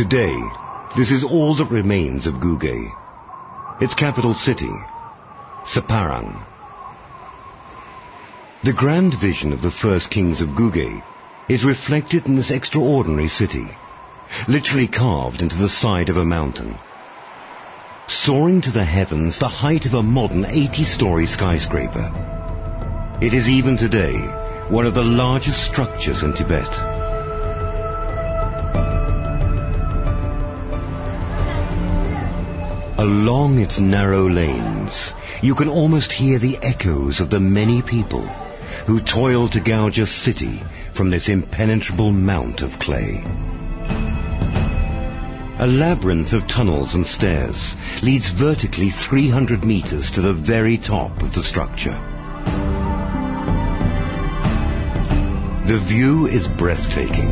Today, this is all that remains of Gugay. Its capital city, Separang. The grand vision of the first kings of Gugay is reflected in this extraordinary city, literally carved into the side of a mountain. Soaring to the heavens, the height of a modern 80-story skyscraper. It is even today one of the largest structures in Tibet. Along its narrow lanes, you can almost hear the echoes of the many people who toil to gouge a city from this impenetrable mount of clay. A labyrinth of tunnels and stairs leads vertically 300 meters to the very top of the structure. The view is breathtaking.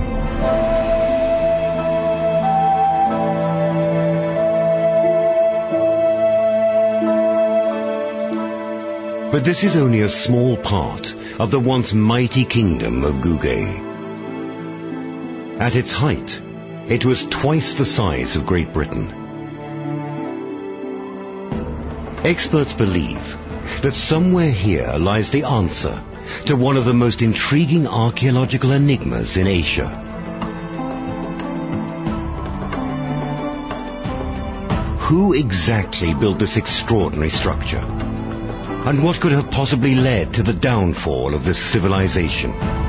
But this is only a small part of the once mighty kingdom of Gugay. At its height, it was twice the size of Great Britain. Experts believe that somewhere here lies the answer to one of the most intriguing archaeological enigmas in Asia. Who exactly built this extraordinary structure? And what could have possibly led to the downfall of this civilization?